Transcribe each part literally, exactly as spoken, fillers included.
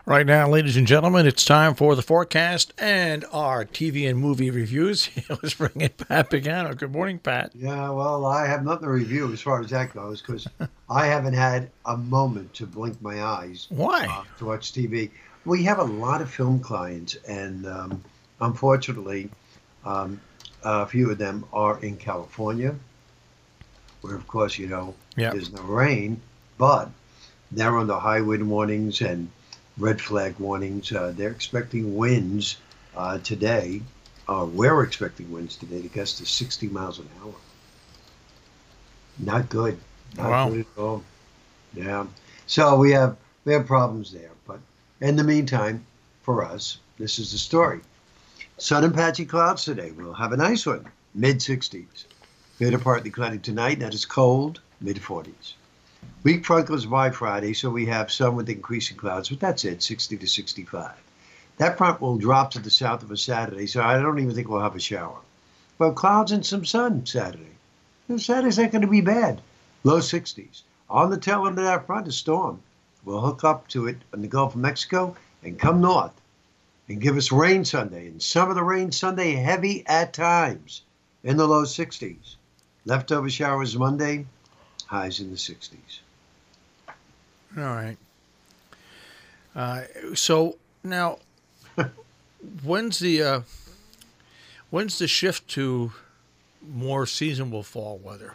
Right now, ladies and gentlemen, it's time for the forecast and our T V and movie reviews. Let's bring in Pat Pagano. Good morning, Pat. Yeah, well, I have nothing to review as far as that goes because I haven't had a moment to blink my eyes Why? uh, to watch T V. We have a lot of film clients, and um, unfortunately, um, a few of them are in California, where, of course, you know, Yeah. there's no rain, but they're under high wind warnings and red flag warnings. Uh, they're expecting winds uh, today. Uh, we're expecting winds today to gust to sixty miles an hour. Not good. Not Wow. good at all. Yeah. So we have we have problems there. But in the meantime, for us, this is the story. Sun and patchy clouds today. We'll have a nice one. Mid sixties. Later partly cloudy tonight. That is cold. Mid forties. Week front goes by Friday, so we have some with increasing clouds, but that's it, sixty to sixty-five. That front will drop to the south of us Saturday, so I don't even think we'll have a shower. Well, clouds and some sun Saturday. Saturday's not going to be bad. Low sixties. On the tail end of that front, a storm. We'll hook up to it in the Gulf of Mexico and come north and give us rain Sunday. And some of the rain Sunday heavy at times in the low sixties. Leftover showers Monday, highs in the sixties. All right. Uh, so now, when's the uh, when's the shift to more seasonable fall weather?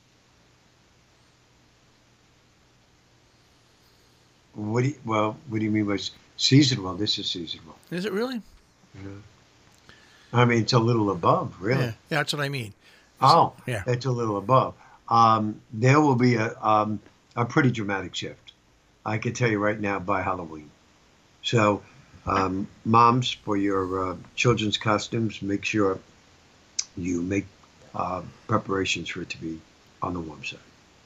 What do you, well, what do you mean by seasonal? This is seasonal. Is it really? Yeah. I mean, it's a little above, really. Yeah, yeah that's what I mean. Oh, yeah, it's a little above. Um, there will be a um, a pretty dramatic shift. I can tell you right now by Halloween. So, um, moms, for your uh, children's costumes, make sure you make uh, preparations for it to be on the warm side.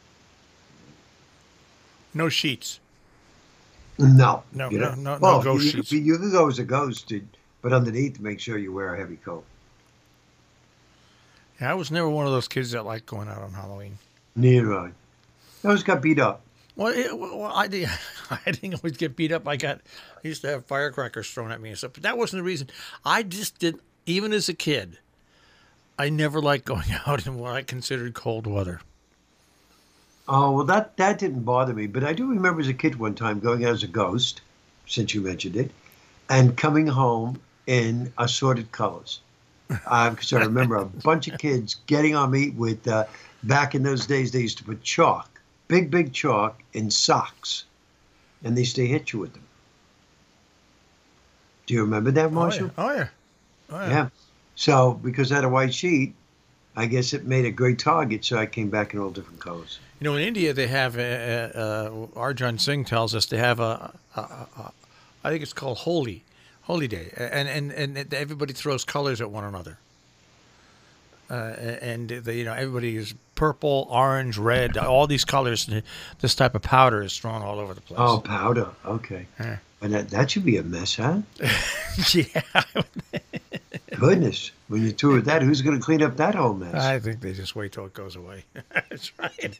No sheets. No, No, you no, know, no, well, no ghost you, sheets. you can go as a ghost, but underneath, make sure you wear a heavy coat. Yeah, I was never one of those kids that liked going out on Halloween. Neither I. Those got beat up. Well, it, well I, did, I didn't always get beat up. I got, I used to have firecrackers thrown at me and stuff, but that wasn't the reason. I just did, even as a kid, I never liked going out in what I considered cold weather. Oh, well, that, that didn't bother me, but I do remember as a kid one time going out as a ghost, since you mentioned it, and coming home in assorted colors. Because uh, I remember a bunch of kids getting on me with, uh, back in those days, they used to put chalk, big, big chalk in socks, and they used to hit you with them. Do you remember that, Marshall? Oh, yeah. Oh, yeah. Oh, yeah. Yeah. So, because I had a white sheet, I guess it made a great target, so I came back in all different colors. You know, in India, they have, a, uh, Arjan Singh tells us they have a, a, a, a I think it's called Holi, Holi Day, and, and, and everybody throws colors at one another. Uh, and, they, you know, everybody is purple, orange, red, all these colors. This type of powder is thrown all over the place. Oh, powder. Okay. Yeah. And that, that should be a mess, huh? Yeah. Goodness. When you tour that, who's going to clean up that whole mess? I think they just wait till it goes away. That's right.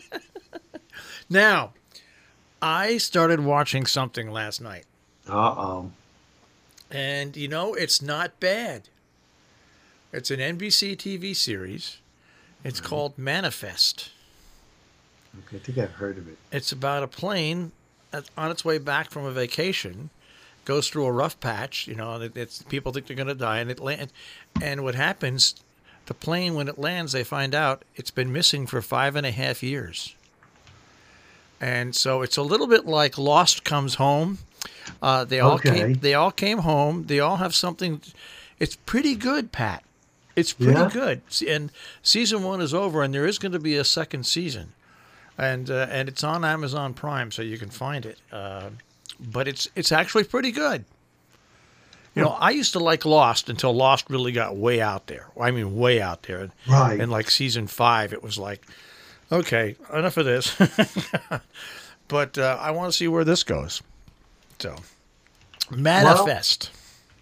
Now, I started watching something last night. Uh-oh. And, you know, it's not bad. It's an N B C T V series. It's mm-hmm. called Manifest. Okay, I think I've heard of it. It's about a plane that's on its way back from a vacation, goes through a rough patch. You know, it's people think they're going to die, and it land. And what happens? The plane, when it lands, they find out it's been missing for five and a half years. And so it's a little bit like Lost Comes Home. Uh, they all okay. came. They all came home. They all have something. It's pretty good, Pat. It's pretty yeah? good. And season one is over, and there is going to be a second season, and uh, and it's on Amazon Prime, so you can find it. Uh, but it's it's actually pretty good. You know, I used to like Lost until Lost really got way out there. I mean, way out there. Right. And like season five, it was like, okay, enough of this. But uh, I want to see where this goes. So, Manifest. Well,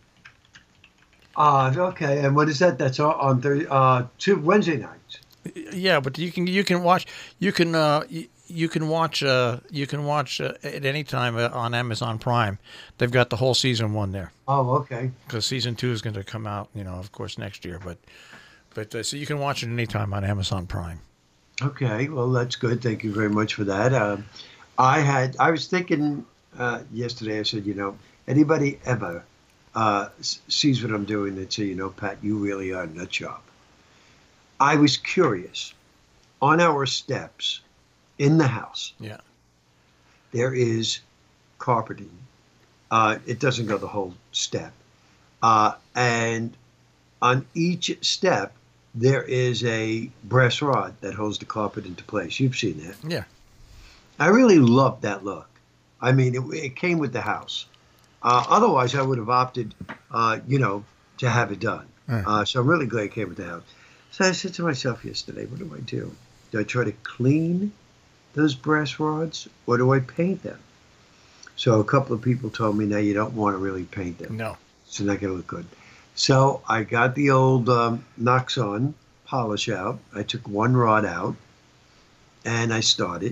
uh, okay, and what is that? That's on Thursday, uh, two Wednesday nights. Yeah, but you can you can watch you can uh, you, you can watch. Uh, you can watch uh, at any time uh, on Amazon Prime. They've got the whole season one there Oh, okay. because season two is going to come out. You know, of course, next year. But but uh, so you can watch it anytime on Amazon Prime. Okay. Well, that's good. Thank you very much for that. Um, I had. I was thinking uh, yesterday. I said, you know, anybody ever uh, s- sees what I'm doing, they'd say, you know, Pat, you really are a nut job. I was curious. On our steps in the house, Yeah. there is carpeting. Uh, it doesn't go the whole step. Uh, and on each step, there is a brass rod that holds the carpet into place. You've seen that. Yeah. I really loved that look. I mean, it, it came with the house. Uh, otherwise, I would have opted, uh, you know, to have it done. Right. Uh, so I'm really glad it came with the house. So I said to myself yesterday, what do I do? Do I try to clean those brass rods or do I paint them? So a couple of people told me, no, you don't want to really paint them. No. It's not going to look good. So I got the old um, Noxon polish out. I took one rod out and I started.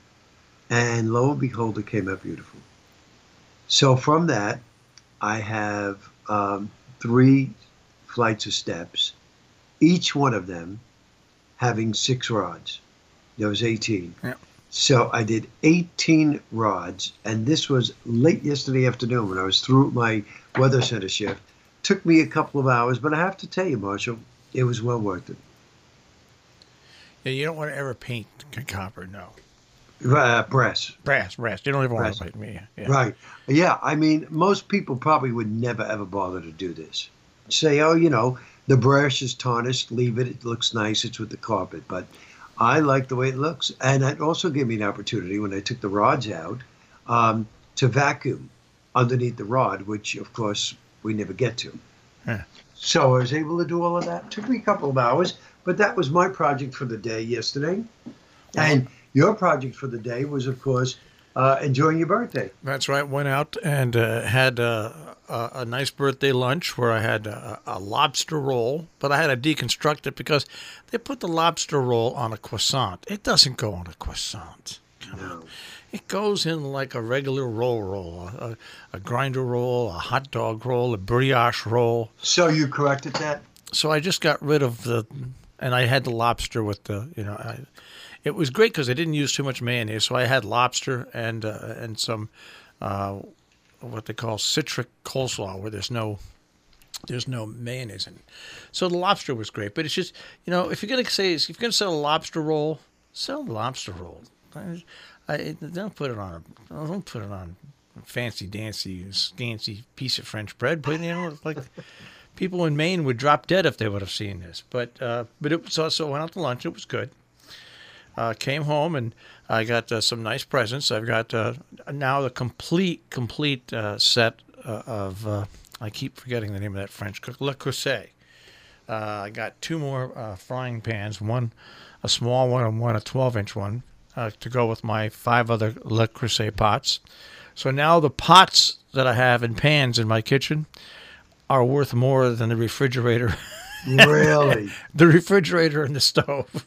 And lo and behold, it came out beautiful. So from that, I have um, three flights of steps, each one of them having six rods. There was eighteen. Yeah. So I did eighteen rods, and this was late yesterday afternoon when I was through my weather center shift. Took me a couple of hours, but I have to tell you, Marshall, it was well worth it. Yeah. You don't want to ever paint c- copper. No. Uh, brass. Brass. Brass. You don't ever want Brass. to paint me. Yeah. Right. Yeah, I mean, most people probably would never ever bother to do this. Say, oh, you know, the brush is tarnished, leave it, it looks nice, it's with the carpet. But I like the way it looks. And it also gave me an opportunity when I took the rods out um, to vacuum underneath the rod, which, of course, we never get to. Yeah. So I was able to do all of that. It took me a couple of hours, but that was my project for the day yesterday. And your project for the day was, of course, uh, enjoying your birthday. That's right. Went out and uh, had uh, a, a nice birthday lunch where I had a, a lobster roll, but I had to deconstruct it because they put the lobster roll on a croissant. It doesn't go on a croissant. Come No. on. It goes in like a regular roll roll, a, a grinder roll, a hot dog roll, a brioche roll. So you corrected that? So I just got rid of the, and I had the lobster with the, you know, I, it was great because I didn't use too much mayonnaise. So I had lobster and uh, and some uh, what they call citric coleslaw, where there's no there's no mayonnaise in it. So the lobster was great, but it's just, you know, if you're gonna say if you're gonna sell a lobster roll, sell the lobster roll. I, I, don't put it on a don't put it on a fancy dancy scancy piece of French bread. But you know, like people in Maine would drop dead if they would have seen this. But uh, but it so so I went out to lunch. It was good. Uh, came home and I got uh, some nice presents. I've got uh, now the complete, complete uh, set uh, of, uh, I keep forgetting the name of that French cook, Le Creuset. Uh, I got two more uh, frying pans, one a small one and one a twelve-inch one uh, to go with my five other Le Creuset pots. So now the pots that I have and pans in my kitchen are worth more than the refrigerator. Really? The refrigerator and the stove.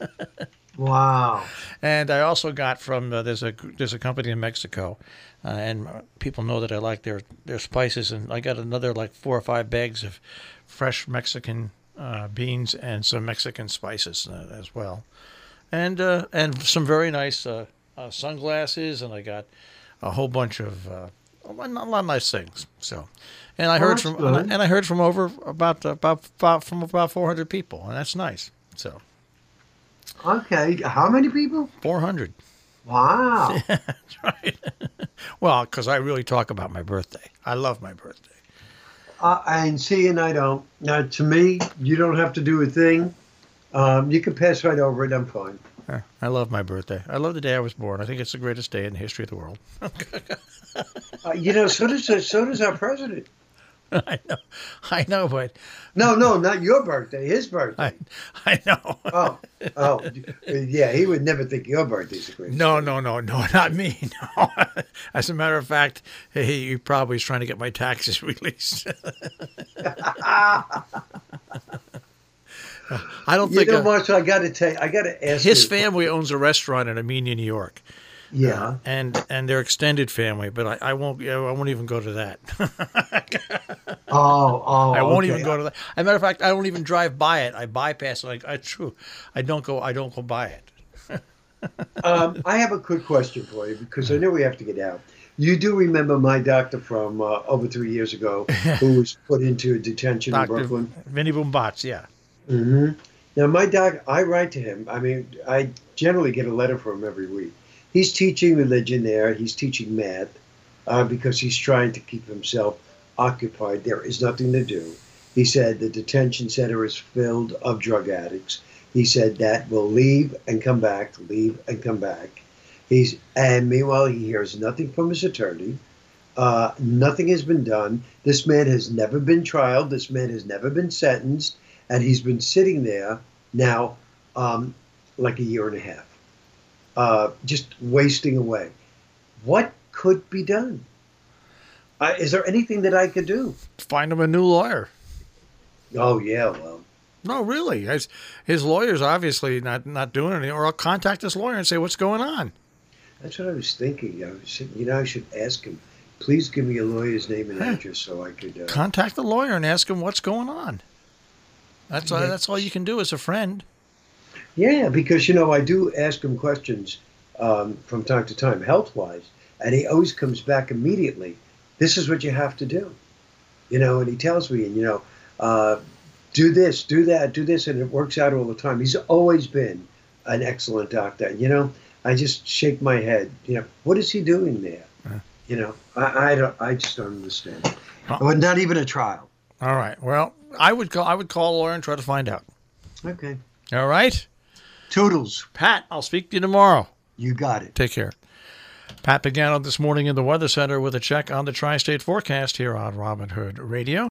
Wow. And I also got from uh, there's a there's a company in Mexico, uh, and people know that I like their their spices, and I got another like four or five bags of fresh Mexican uh, beans and some Mexican spices uh, as well, and uh, and some very nice uh, uh, sunglasses, and I got a whole bunch of uh, a lot a lot of nice things. So, and I Oh, heard that's from good. and I heard from over about about, about from about four hundred people, and that's nice. So. Okay. How many people? four hundred. Wow. That's right. Well, because I really talk about my birthday. I love my birthday. Uh, and see, and I don't. Now, to me, you don't have to do a thing. Um, you can pass right over it. I'm fine. Yeah, I love my birthday. I love the day I was born. I think it's the greatest day in the history of the world. Uh, you know, so does so does our president. I know, I know, but No, no, not your birthday. His birthday. I, I know. Oh, oh, yeah. He would never think your birthday's a great. No, no, no, no, not me. No. As a matter of fact, he, he probably is trying to get my taxes released. I don't You think know, uh, Marshall, I got to tell you, I got to ask his you. family owns a restaurant in Armenia, New York. Yeah. Uh, and and their extended family, but I, I won't. I won't even go to that. Oh, oh. I won't okay. even go to that. As a matter of fact, I don't even drive by it. I bypass it. Like it's true. I don't go. I don't go by it. Um, I have a quick question for you because I know we have to get out. You do remember my doctor from uh, over three years ago who was put into detention in Doctor Brooklyn? Vinny Boombots. Yeah. hmm Now, my doc, I write to him. I mean, I generally get a letter from him every week. He's teaching religion there. He's teaching math uh, because he's trying to keep himself occupied. There is nothing to do. He said the detention center is filled of drug addicts. He said that will leave and come back, leave and come back. He's and meanwhile he hears nothing from his attorney. Uh, nothing has been done. This man has never been tried. This man has never been sentenced, and he's been sitting there now um, like a year and a half, uh, just wasting away. What could be done? Uh, is there anything that I could do? Find him a new lawyer. Oh yeah, well. No, really. His, his lawyer's obviously not, not doing anything. Or I'll contact his lawyer and say, what's going on? That's what I was thinking. I was, you know, I should ask him. Please give me a lawyer's name and address so I could uh, contact the lawyer and ask him what's going on. That's all, Yeah. that's all you can do as a friend. Yeah, because you know I do ask him questions um, from time to time, health wise, and he always comes back immediately. This is what you have to do, you know. And he tells me, and you know, uh, do this, do that, do this, and it works out all the time. He's always been an excellent doctor. You know, I just shake my head. You know, what is he doing there? Yeah. You know, I, I don't. I just don't understand. Oh. Well, not even a trial. All right. Well, I would call I would call a lawyer and try to find out. Okay. All right. Toodles. Pat, I'll speak to you tomorrow. You got it. Take care. Pat Pagano this morning in the Weather Center with a check on the Tri-State forecast here on Robin Hood Radio.